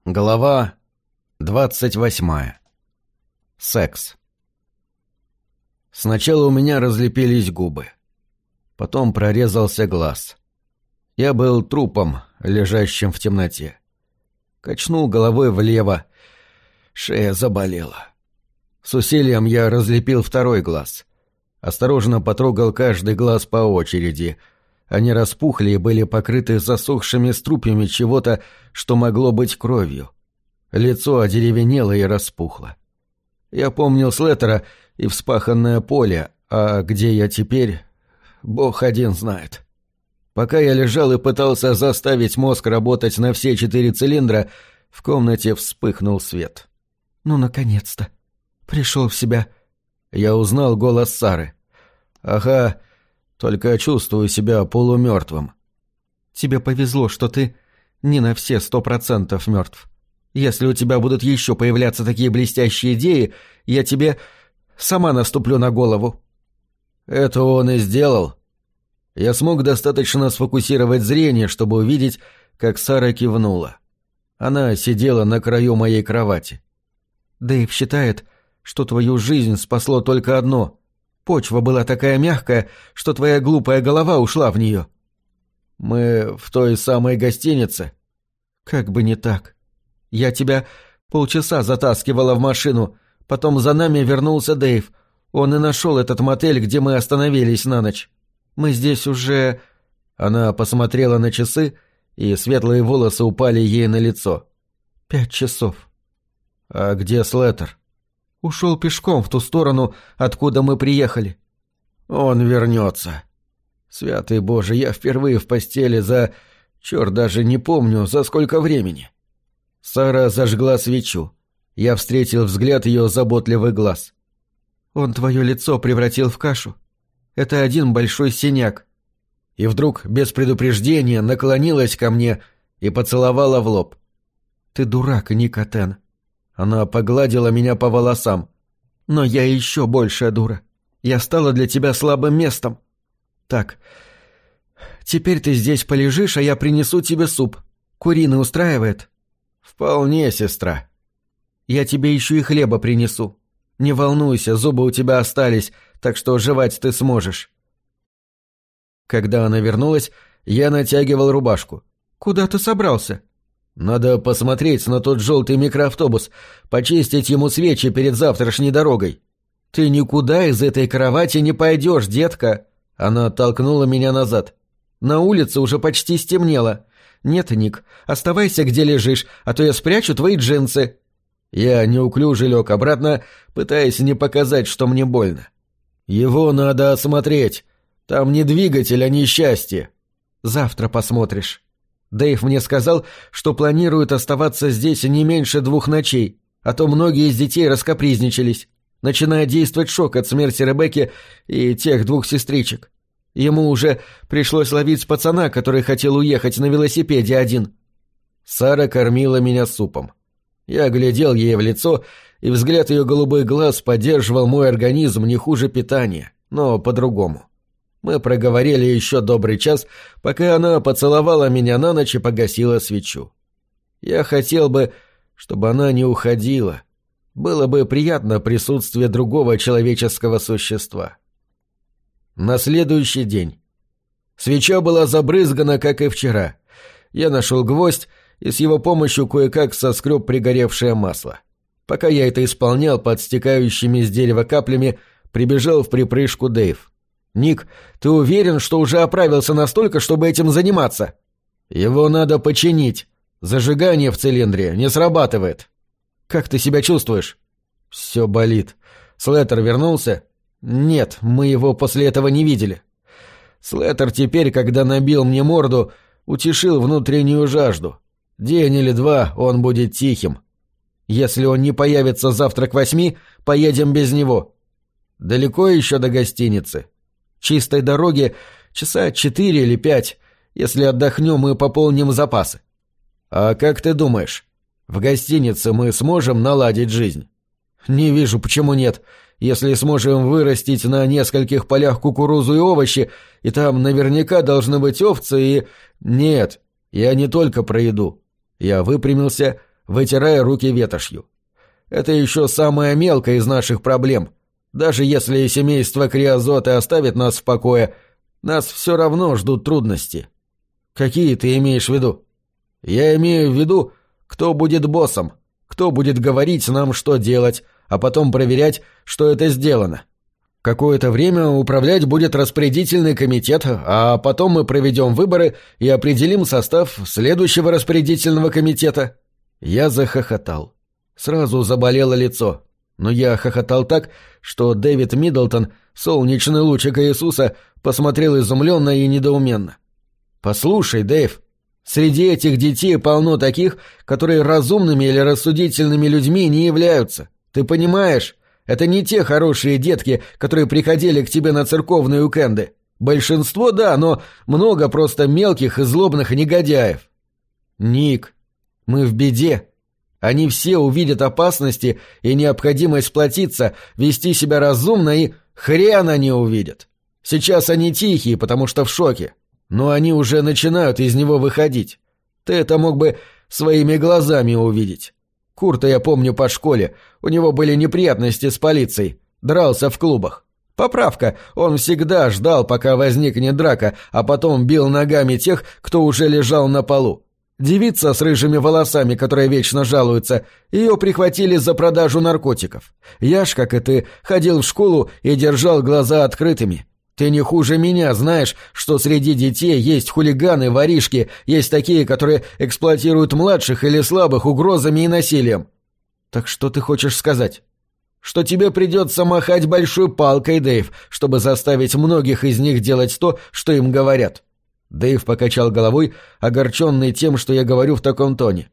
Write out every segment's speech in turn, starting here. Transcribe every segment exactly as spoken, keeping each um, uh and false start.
Глава двадцать восьмая. Секс. Сначала у меня разлепились губы. Потом прорезался глаз. Я был трупом, лежащим в темноте. Качнул головой влево. Шея заболела. С усилием я разлепил второй глаз. Осторожно потрогал каждый глаз по очереди. Они распухли и были покрыты засохшими струпьями чего-то, что могло быть кровью. Лицо одеревенело и распухло. Я помнил Слеттера и вспаханное поле, а где я теперь, Бог один знает. Пока я лежал и пытался заставить мозг работать на все четыре цилиндра, в комнате вспыхнул свет. «Ну, наконец-то! Пришел в себя!» Я узнал голос Сары. «Ага, только чувствую себя полумертвым». «Тебе повезло, что ты не на все сто процентов мертв. Если у тебя будут еще появляться такие блестящие идеи, я тебе сама наступлю на голову». Это он и сделал. Я смог достаточно сфокусировать зрение, чтобы увидеть, как Сара кивнула. Она сидела на краю моей кровати. «Дэйв считает, что твою жизнь спасло только одно. Почва была такая мягкая, что твоя глупая голова ушла в нее». «Мы в той самой гостинице?» «Как бы не так. Я тебя полчаса затаскивала в машину, потом за нами вернулся Дэйв. Он и нашел этот мотель, где мы остановились на ночь. Мы здесь уже...» Она посмотрела на часы, и светлые волосы упали ей на лицо. «Пять часов». «А где Слеттер?» «Ушел пешком в ту сторону, откуда мы приехали». «Он вернется. Святый Боже, я впервые в постели за... Черт, даже не помню, за сколько времени». Сара зажгла свечу. Я встретил взгляд ее заботливых глаз. «Он твое лицо превратил в кашу. Это один большой синяк». И вдруг, без предупреждения, наклонилась ко мне и поцеловала в лоб. «Ты дурак, Никотен». Она погладила меня по волосам. «Но я еще большая дура. Я стала для тебя слабым местом. Так, теперь ты здесь полежишь, а я принесу тебе суп. Куриный устраивает?» «Вполне, сестра». «Я тебе еще и хлеба принесу. Не волнуйся, зубы у тебя остались, так что жевать ты сможешь». Когда она вернулась, я натягивал рубашку. «Куда ты собрался?» «Надо посмотреть на тот желтый микроавтобус, почистить ему свечи перед завтрашней дорогой». «Ты никуда из этой кровати не пойдешь, детка!» Она толкнула меня назад. «На улице уже почти стемнело. Нет, Ник, оставайся где лежишь, а то я спрячу твои джинсы». Я неуклюже лег обратно, пытаясь не показать, что мне больно. «Его надо осмотреть. Там не двигатель, а несчастье». «Завтра посмотришь. Дэйв мне сказал, что планирует оставаться здесь не меньше двух ночей, а то многие из детей раскапризничались, начиная действовать шок от смерти Ребекки и тех двух сестричек. Ему уже пришлось ловить пацана, который хотел уехать на велосипеде один». Сара кормила меня супом. Я глядел ей в лицо, и взгляд ее голубых глаз поддерживал мой организм не хуже питания, но по-другому. Мы проговорили еще добрый час, пока она поцеловала меня на ночь и погасила свечу. Я хотел бы, чтобы она не уходила. Было бы приятно присутствие другого человеческого существа. На следующий день. Свеча была забрызгана, как и вчера. Я нашел гвоздь и с его помощью кое-как соскреб пригоревшее масло. Пока я это исполнял под стекающими с дерева каплями, прибежал в припрыжку Дэйв. «Ник, ты уверен, что уже оправился настолько, чтобы этим заниматься?» «Его надо починить. Зажигание в цилиндре не срабатывает». «Как ты себя чувствуешь?» «Все болит. Слеттер вернулся?» «Нет, мы его после этого не видели». «Слеттер теперь, когда набил мне морду, утешил внутреннюю жажду. День или два он будет тихим. Если он не появится завтра к восьми, поедем без него». «Далеко еще до гостиницы?» «Чистой дороги часа четыре или пять. Если отдохнем, мы пополним запасы». «А как ты думаешь, в гостинице мы сможем наладить жизнь?» «Не вижу, почему нет. Если сможем вырастить на нескольких полях кукурузу и овощи, и там наверняка должны быть овцы и...» «Нет, я не только про еду». Я выпрямился, вытирая руки ветошью. «Это еще самая мелкая из наших проблем. Даже если семейство Криозот и оставит нас в покое, нас все равно ждут трудности». «Какие ты имеешь в виду?» «Я имею в виду, кто будет боссом, кто будет говорить нам, что делать, а потом проверять, что это сделано. Какое-то время управлять будет распорядительный комитет, а потом мы проведем выборы и определим состав следующего распорядительного комитета». Я захохотал. Сразу заболело лицо. Но я хохотал так, что Дэвид Миддлтон, солнечный лучик Иисуса, посмотрел изумленно и недоуменно. «Послушай, Дэйв, среди этих детей полно таких, которые разумными или рассудительными людьми не являются. Ты понимаешь? Это не те хорошие детки, которые приходили к тебе на церковные уикенды. Большинство, да, но много просто мелких и злобных негодяев». «Ник, мы в беде. Они все увидят опасности и необходимость сплотиться, вести себя разумно, и хрен они увидят. Сейчас они тихие, потому что в шоке, но они уже начинают из него выходить. Ты это мог бы своими глазами увидеть. Курта я помню по школе, у него были неприятности с полицией, дрался в клубах. Поправка, он всегда ждал, пока возникнет драка, а потом бил ногами тех, кто уже лежал на полу. Девица с рыжими волосами, которая вечно жалуется, ее прихватили за продажу наркотиков. Я ж, как и ты, ходил в школу и держал глаза открытыми. Ты не хуже меня знаешь, что среди детей есть хулиганы, воришки, есть такие, которые эксплуатируют младших или слабых угрозами и насилием. Так что ты хочешь сказать? Что тебе придется махать большой палкой, Дэйв, чтобы заставить многих из них делать то, что им говорят. Дэйв покачал головой, огорченный тем, что я говорю в таком тоне.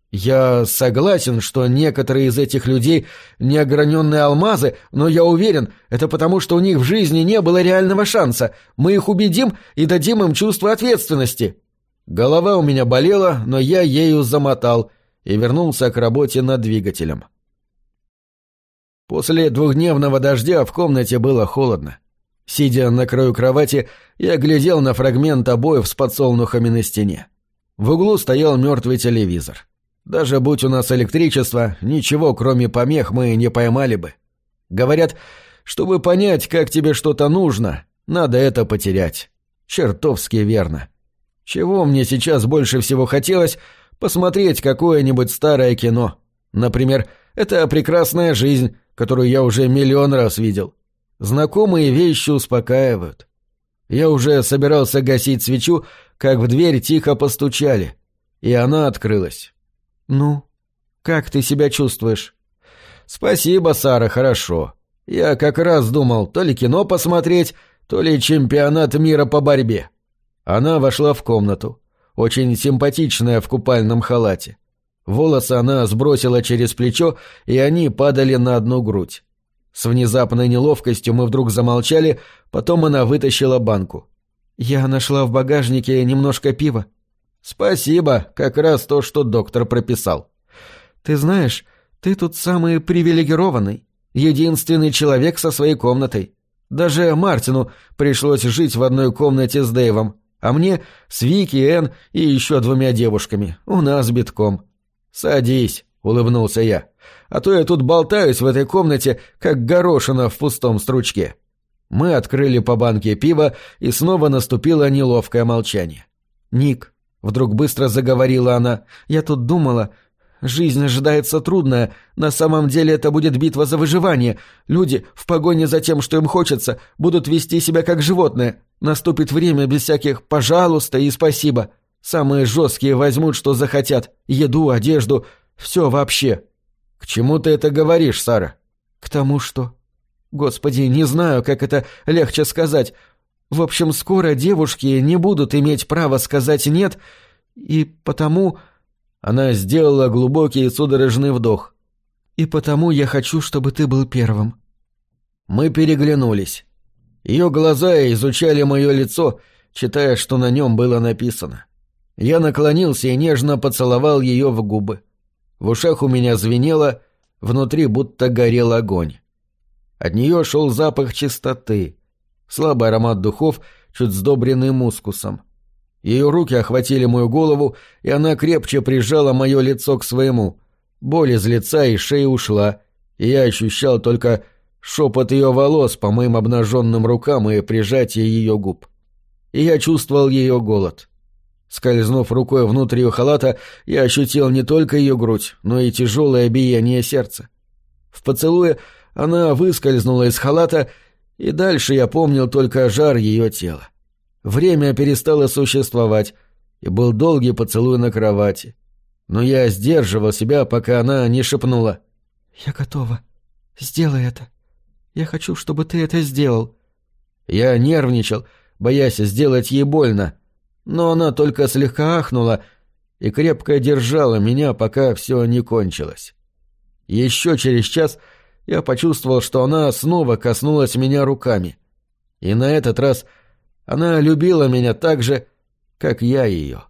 «Я согласен, что некоторые из этих людей неограненные алмазы, но я уверен, это потому, что у них в жизни не было реального шанса. Мы их убедим и дадим им чувство ответственности». Голова у меня болела, но я ею замотал и вернулся к работе над двигателем. После двухдневного дождя в комнате было холодно. Сидя на краю кровати, я глядел на фрагмент обоев с подсолнухами на стене. В углу стоял мертвый телевизор. Даже будь у нас электричество, ничего, кроме помех, мы не поймали бы. Говорят, чтобы понять, как тебе что-то нужно, надо это потерять. Чертовски верно. Чего мне сейчас больше всего хотелось? Посмотреть какое-нибудь старое кино. Например, «Это прекрасная жизнь», которую я уже миллион раз видел. Знакомые вещи успокаивают. Я уже собирался гасить свечу, как в дверь тихо постучали, и она открылась. «Ну, как ты себя чувствуешь?» «Спасибо, Сара, хорошо. Я как раз думал, то ли кино посмотреть, то ли чемпионат мира по борьбе». Она вошла в комнату, очень симпатичная в купальном халате. Волосы она сбросила через плечо, и они падали на одну грудь. С внезапной неловкостью мы вдруг замолчали, потом она вытащила банку. «Я нашла в багажнике немножко пива». «Спасибо, как раз то, что доктор прописал». «Ты знаешь, ты тут самый привилегированный, единственный человек со своей комнатой. Даже Мартину пришлось жить в одной комнате с Дэйвом, а мне с Вики, Энн и еще двумя девушками. У нас битком». «Садись», — улыбнулся я, — «а то я тут болтаюсь в этой комнате, как горошина в пустом стручке». Мы открыли по банке пива, и снова наступило неловкое молчание. «Ник», — вдруг быстро заговорила она, — «я тут думала, жизнь ожидается трудная, на самом деле это будет битва за выживание. Люди, в погоне за тем, что им хочется, будут вести себя как животные. Наступит время без всяких «пожалуйста» и «спасибо». Самые жесткие возьмут, что захотят, еду, одежду, все вообще». «К чему ты это говоришь, Сара?» «К тому, что...» «Господи, не знаю, как это легче сказать. В общем, скоро девушки не будут иметь права сказать «нет», и потому...» Она сделала глубокий судорожный вдох. «И потому я хочу, чтобы ты был первым». Мы переглянулись. Ее глаза изучали мое лицо, читая, что на нем было написано. Я наклонился и нежно поцеловал ее в губы. В ушах у меня звенело, внутри будто горел огонь. От нее шел запах чистоты, слабый аромат духов, чуть сдобренный мускусом. Ее руки охватили мою голову, и она крепче прижала мое лицо к своему, Боль из лица и шеи ушла, и я ощущал только шепот ее волос по моим обнаженным рукам и прижатие ее губ. И я чувствовал ее голод. Скользнув рукой внутрь ее халата, я ощутил не только ее грудь, но и тяжелое биение сердца. В поцелуе она выскользнула из халата, и дальше я помнил только жар ее тела. Время перестало существовать, и был долгий поцелуй на кровати. Но я сдерживал себя, пока она не шепнула: «Я готова. Сделай это. Я хочу, чтобы ты это сделал». Я нервничал, боясь сделать ей больно, но она только слегка ахнула и крепко держала меня, пока все не кончилось. Еще через час я почувствовал, что она снова коснулась меня руками. И на этот раз она любила меня так же, как я ее.